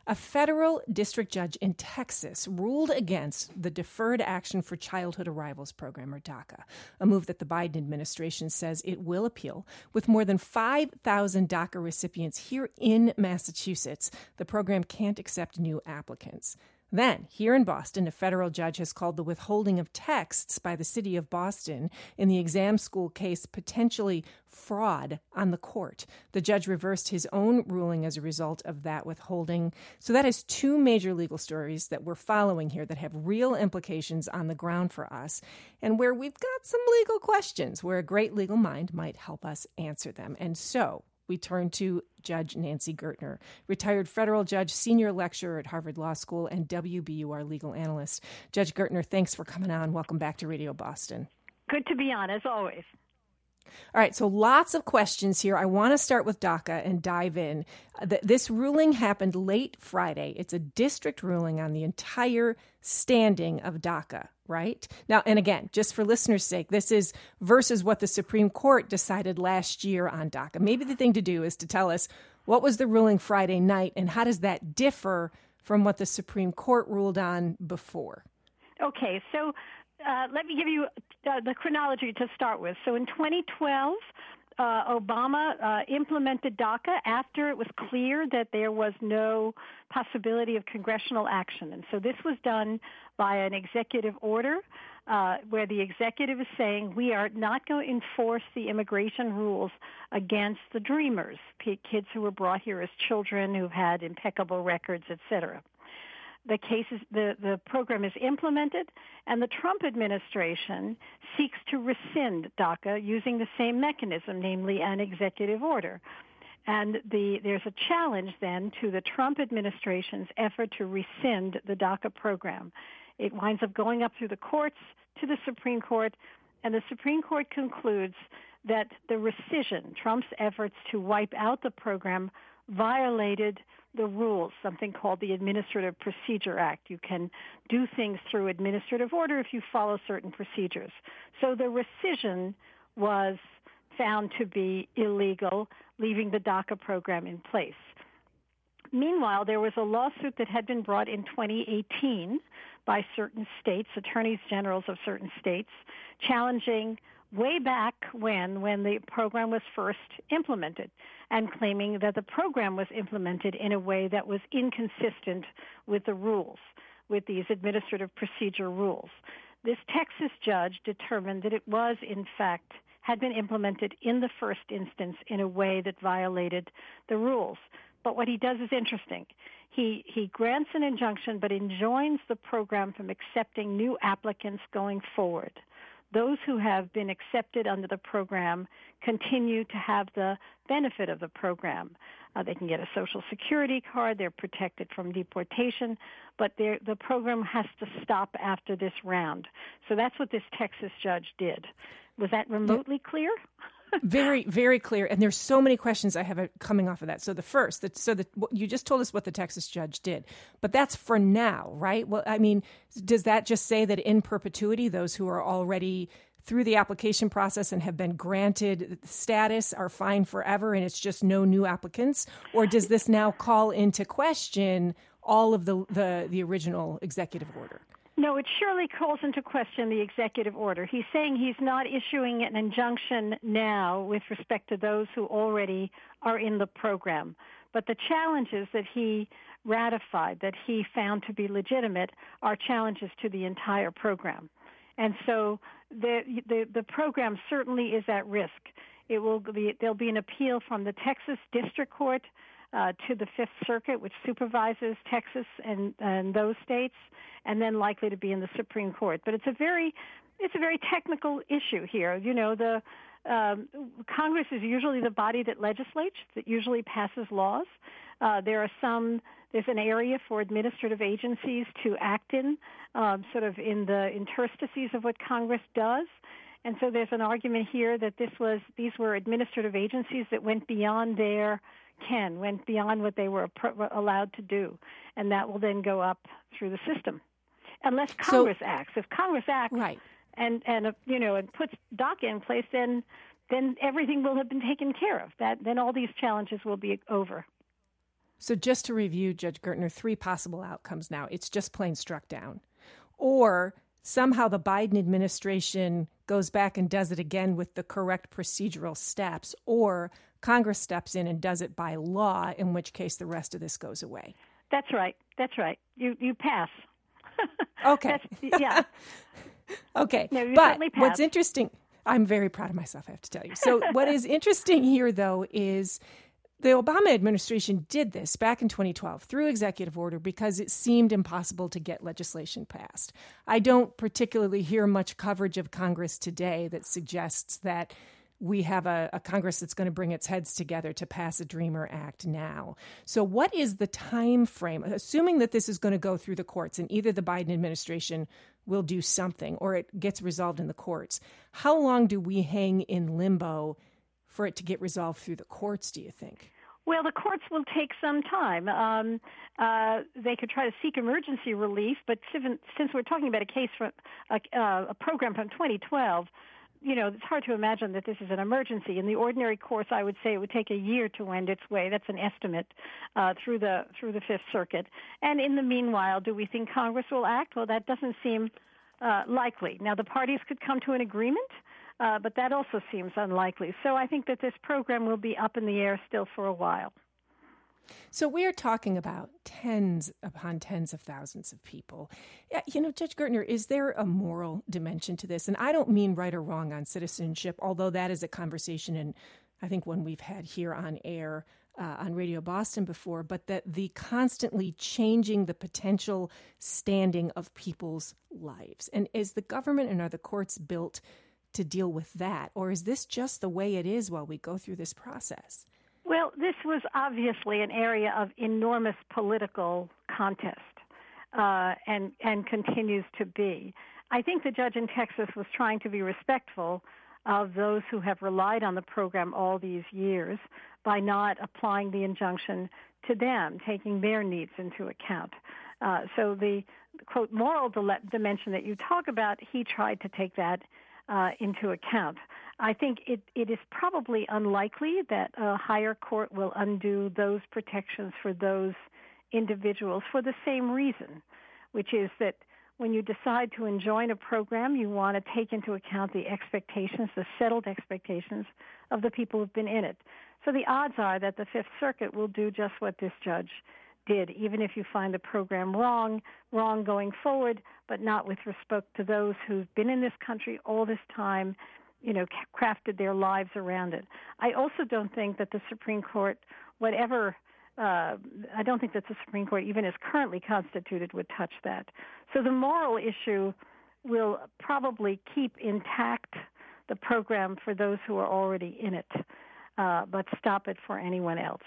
A federal district judge in Texas ruled against the Deferred Action for Childhood Arrivals program, or DACA, a move that the Biden administration says it will appeal. With more than 5,000 DACA recipients here in Massachusetts, the program can't accept new applicants. Then, here in Boston, a federal judge has called the withholding of texts by the city of Boston in the exam school case potentially fraud on the court. The judge reversed his own ruling as a result of that withholding. So that is two major legal stories that we're following here that have real implications on the ground for us, and where we've got some legal questions where a great legal mind might help us answer them. And so we turn to Judge Nancy Gertner, retired federal judge, senior lecturer at Harvard Law School, and WBUR legal analyst. Judge Gertner, thanks for coming on. Welcome back to Radio Boston. Good to be on, as always. All right, so lots of questions here. I want to start with DACA and dive in. This ruling happened late Friday. It's a district ruling on the entire standing of DACA, right? Now, and again, just for listeners' sake, this is versus what the Supreme Court decided last year on DACA. Maybe the thing to do is to tell us what was the ruling Friday night and how does that differ from what the Supreme Court ruled on before? Okay, so let me give you the chronology to start with. So in 2012, Obama implemented DACA after it was clear that there was no possibility of congressional action. And so this was done by an executive order where the executive is saying we are not going to enforce the immigration rules against the dreamers, kids who were brought here as children who've had impeccable records, et cetera. The program is implemented, and the Trump administration seeks to rescind DACA using the same mechanism, namely an executive order. And there's a challenge then to the Trump administration's effort to rescind the DACA program. It winds up going up through the courts to the Supreme Court, and the Supreme Court concludes that the rescission, Trump's efforts to wipe out the program, violated the rules, something called the Administrative Procedure Act. You can do things through administrative order if you follow certain procedures. So the rescission was found to be illegal, leaving the DACA program in place. Meanwhile, there was a lawsuit that had been brought in 2018 by certain states, attorneys generals of certain states, challenging way back when the program was first implemented and claiming that the program was implemented in a way that was inconsistent with the rules, with these administrative procedure rules. This Texas judge determined that it was, in fact, had been implemented in the first instance in a way that violated the rules. But what he does is interesting. He grants an injunction but enjoins the program from accepting new applicants going forward. Those who have been accepted under the program continue to have the benefit of the program. They can get a Social Security card. They're protected from deportation, but the program has to stop after this round. So that's what this Texas judge did. Was that remotely clear? Very, very clear. And there's so many questions I have coming off of that. So the first, you just told us what the Texas judge did, but that's for now, right? Well, I mean, does that just say that in perpetuity, those who are already through the application process and have been granted status are fine forever and it's just no new applicants? Or does this now call into question all of the original executive order? No, it surely calls into question the executive order. He's saying he's not issuing an injunction now with respect to those who already are in the program. But the challenges that he ratified, that he found to be legitimate, are challenges to the entire program. And so the program certainly is at risk. There'll be an appeal from the Texas District Court to the Fifth Circuit, which supervises Texas and those states, and then likely to be in the Supreme Court. But it's a very technical issue here. You know, the Congress is usually the body that legislates, that usually passes laws. There's an area for administrative agencies to act in, sort of in the interstices of what Congress does. And so there's an argument here that these were administrative agencies that went beyond went beyond what they were allowed to do, and that will then go up through the system, unless Congress acts. If Congress acts, right, and puts DACA in place, then everything will have been taken care of. Then all these challenges will be over. So just to review, Judge Gertner, 3 possible outcomes now. It's just plain struck down. Or somehow the Biden administration goes back and does it again with the correct procedural steps, or Congress steps in and does it by law, in which case the rest of this goes away. That's right. You pass. Okay. Yeah. Okay. No, but what's interesting, I'm very proud of myself, I have to tell you. So what is interesting here, though, is the Obama administration did this back in 2012 through executive order because it seemed impossible to get legislation passed. I don't particularly hear much coverage of Congress today that suggests that we have a Congress that's going to bring its heads together to pass a Dreamer Act now. So what is the time frame, assuming that this is going to go through the courts and either the Biden administration will do something or it gets resolved in the courts? How long do we hang in limbo for it to get resolved through the courts, do you think? Well, the courts will take some time. They could try to seek emergency relief, but since we're talking about a case from a program from 2012, it's hard to imagine that this is an emergency. In the ordinary course, I would say it would take a year to wend its way. That's an estimate through the Fifth Circuit. And in the meanwhile, do we think Congress will act? Well, that doesn't seem likely. Now, the parties could come to an agreement, but that also seems unlikely. So I think that this program will be up in the air still for a while. So we are talking about tens upon tens of thousands of people. Judge Gertner, is there a moral dimension to this? And I don't mean right or wrong on citizenship, although that is a conversation, and I think one we've had here on air on Radio Boston before, but that the constantly changing the potential standing of people's lives. And is the government and are the courts built to deal with that? Or is this just the way it is while we go through this process? Well, this was obviously an area of enormous political contest and continues to be. I think the judge in Texas was trying to be respectful of those who have relied on the program all these years by not applying the injunction to them, taking their needs into account. So the, quote, moral dimension that you talk about, he tried to take that into account. I think it is probably unlikely that a higher court will undo those protections for those individuals for the same reason, which is that when you decide to enjoin a program, you want to take into account the expectations, the settled expectations of the people who've been in it. So the odds are that the Fifth Circuit will do just what this judge did, even if you find the program wrong going forward, but not with respect to those who've been in this country all this time, crafted their lives around it. I also don't think that the Supreme Court, I don't think that the Supreme Court, even as currently constituted, would touch that. So the moral issue will probably keep intact the program for those who are already in it, but stop it for anyone else.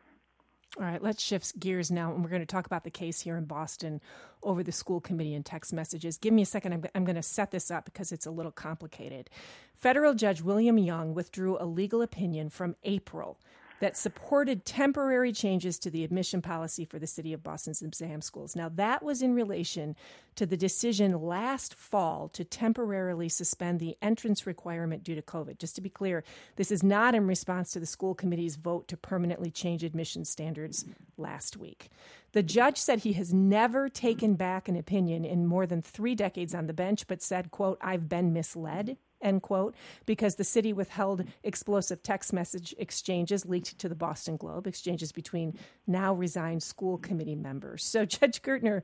All right, let's shift gears now, and we're going to talk about the case here in Boston over the school committee and text messages. Give me a second. I'm going to set this up because it's a little complicated. Federal Judge William Young withdrew a legal opinion from April that supported temporary changes to the admission policy for the city of Boston's exam schools. Now, that was in relation to the decision last fall to temporarily suspend the entrance requirement due to COVID. Just to be clear, this is not in response to the school committee's vote to permanently change admission standards last week. The judge said he has never taken back an opinion in more than 3 decades on the bench, but said, quote, "I've been misled," end quote, because the city withheld explosive text message exchanges leaked to the Boston Globe, exchanges between now resigned school committee members. So, Judge Gertner,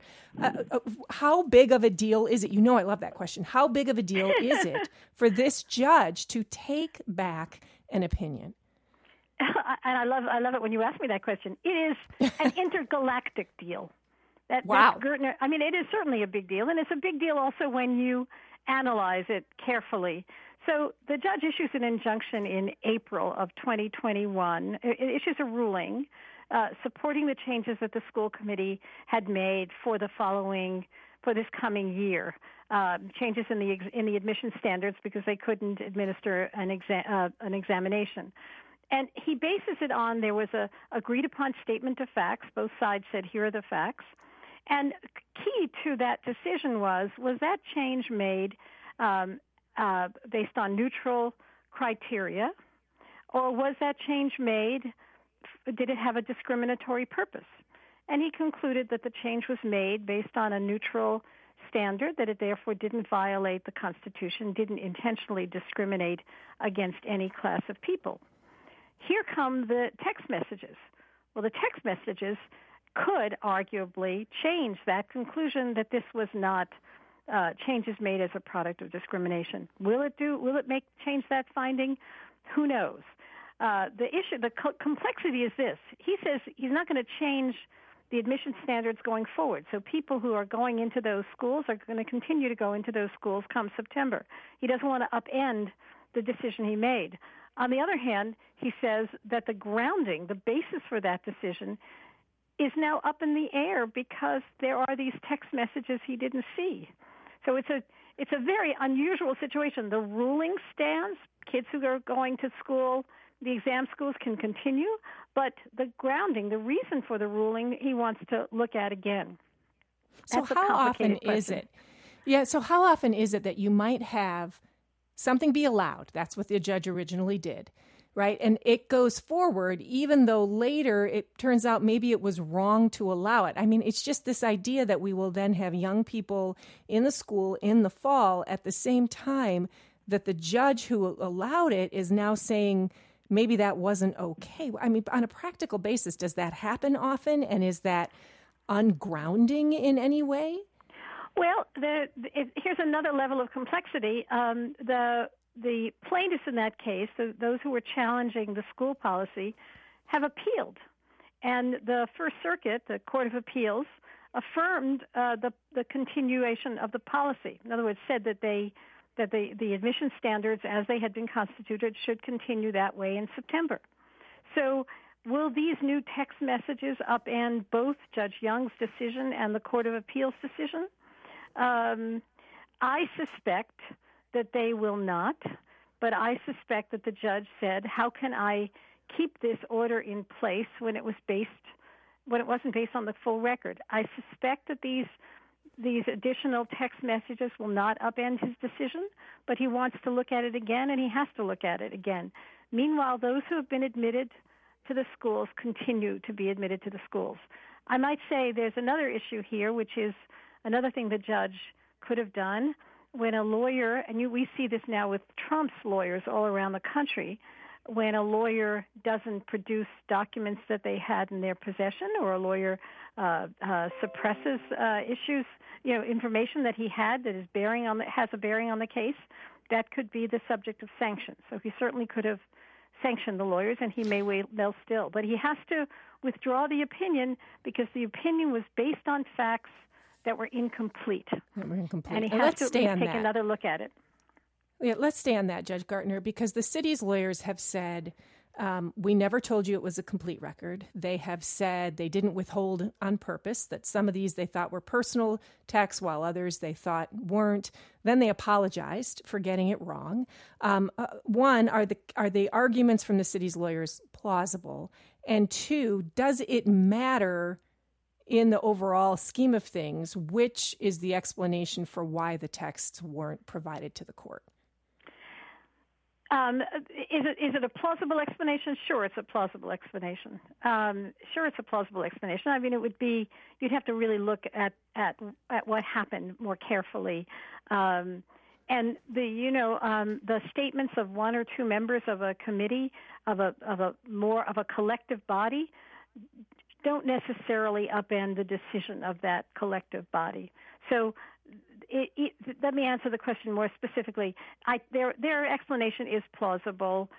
how big of a deal is it? I love that question. How big of a deal is it for this judge to take back an opinion? And I love it when you ask me that question. It is an intergalactic deal. Wow. Gertner, it is certainly a big deal, and it's a big deal also when you analyze it carefully. So the judge issues an injunction in April of 2021. It issues a ruling supporting the changes that the school committee had made for this coming year. Changes in the admission standards because they couldn't administer an examination. And he bases it on there was a agreed upon statement of facts. Both sides said, here are the facts. And key to that decision was that change made based on neutral criteria, or was that change made did it have a discriminatory purpose? And he concluded that the change was made based on a neutral standard, that it therefore didn't violate the Constitution, didn't intentionally discriminate against any class of people. Here come the text messages. Well, the text messages could arguably change that conclusion that this was not changes made as a product of discrimination. Will it change that finding? Who knows? The complexity is this. He says he's not going to change the admission standards going forward. So people who are going into those schools are going to continue to go into those schools come September. He doesn't want to upend the decision he made. On the other hand, he says that the grounding, the basis for that decision, is now up in the air because there are these text messages he didn't see. So it's a very unusual situation. The ruling stands. Kids who are going to school, the exam schools can continue, but the grounding, the reason for the ruling, he wants to look at again. So how often is it? Yeah, so how often is it that you might have something be allowed? That's what the judge originally did, right? And it goes forward, even though later it turns out maybe it was wrong to allow it. I mean, it's just this idea that we will then have young people in the school in the fall at the same time that the judge who allowed it is now saying maybe that wasn't okay. I mean, on a practical basis, does that happen often? And is that ungrounding in any way? Well, here's another level of complexity. The plaintiffs in that case, those who were challenging the school policy, have appealed. And the First Circuit, the Court of Appeals, affirmed the continuation of the policy. In other words, said that the admission standards as they had been constituted should continue that way in September. So will these new text messages upend both Judge Young's decision and the Court of Appeals decision? I suspect that they will not, but I suspect that the judge said, how can I keep this order in place when it wasn't based on the full record? I suspect that these additional text messages will not upend his decision, but he wants to look at it again, and he has to look at it again. Meanwhile, those who have been admitted to the schools continue to be admitted to the schools. I might say there's another issue here, which is another thing the judge could have done when a lawyer, and we see this now with Trump's lawyers all around the country, when a lawyer doesn't produce documents that they had in their possession, or a lawyer suppresses issues, information that he had that has a bearing on the case, that could be the subject of sanctions. So he certainly could have sanctioned the lawyers, and he may well still. But he has to withdraw the opinion because the opinion was based on facts that were incomplete. And he has to take another look at it. Yeah, let's stay on that, Judge Gartner, because the city's lawyers have said, we never told you it was a complete record. They have said they didn't withhold on purpose, that some of these they thought were personal texts while others they thought weren't. Then they apologized for getting it wrong. One, are the arguments from the city's lawyers plausible? And two, does it matter in the overall scheme of things, which is the explanation for why the texts weren't provided to the court? Is it a plausible explanation? Sure, it's a plausible explanation. I mean, it would be, you'd have to really look at what happened more carefully. And the statements of one or two members of a committee, of a collective body, don't necessarily upend the decision of that collective body. So let me answer the question more specifically. Their explanation is plausible.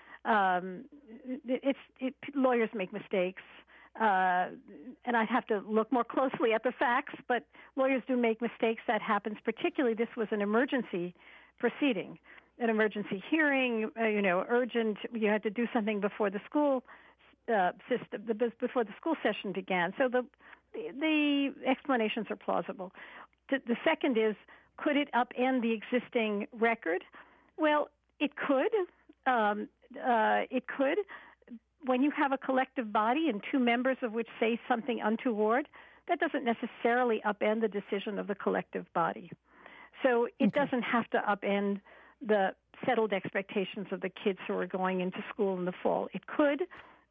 Lawyers make mistakes, and I'd have to look more closely at the facts, but lawyers do make mistakes. That happens. Particularly, this was an emergency proceeding, an emergency hearing, urgent. You had to do something before the school system, before the school session began. So the explanations are plausible. The second is, could it upend the existing record? Well, it could. It could. When you have a collective body and two members of which say something untoward, that doesn't necessarily upend the decision of the collective body. So it doesn't have to upend the settled expectations of the kids who are going into school in the fall. It could.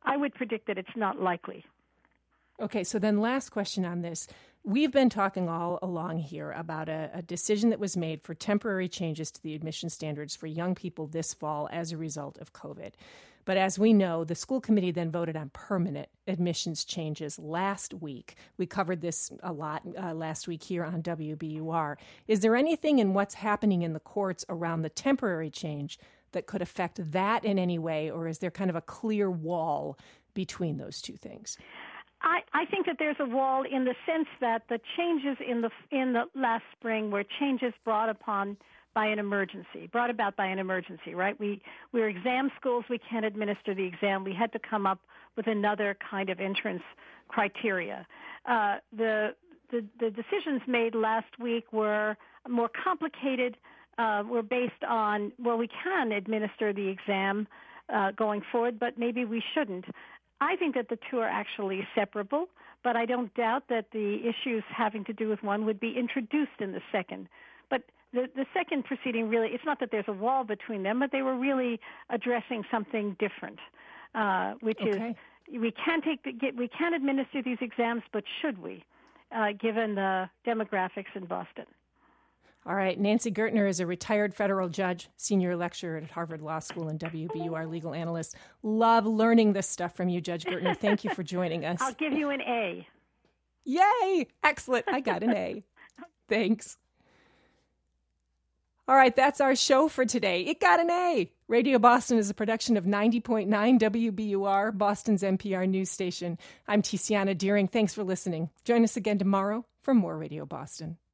I would predict that it's not likely. Okay, so then last question on this. We've been talking all along here about a decision that was made for temporary changes to the admission standards for young people this fall as a result of COVID. But as we know, the school committee then voted on permanent admissions changes last week. We covered this a lot last week here on WBUR. Is there anything in what's happening in the courts around the temporary change that could affect that in any way, or is there kind of a clear wall between those two things? I think that there's a wall in the sense that the changes in the last spring were changes brought about by an emergency, right? We're exam schools. We can't administer the exam. We had to come up with another kind of entrance criteria. The decisions made last week were more complicated. Were based on, well, we can administer the exam going forward, but maybe we shouldn't. I think that the two are actually separable, but I don't doubt that the issues having to do with one would be introduced in the second. But the second proceeding really, it's not that there's a wall between them, but they were really addressing something different, which is we can administer these exams, but should we, given the demographics in Boston? All right. Nancy Gertner is a retired federal judge, senior lecturer at Harvard Law School, and WBUR legal analyst. Love learning this stuff from you, Judge Gertner. Thank you for joining us. I'll give you an A. Yay! Excellent. I got an A. Thanks. All right. That's our show for today. It got an A. Radio Boston is a production of 90.9 WBUR, Boston's NPR news station. I'm Tiziana Deering. Thanks for listening. Join us again tomorrow for more Radio Boston.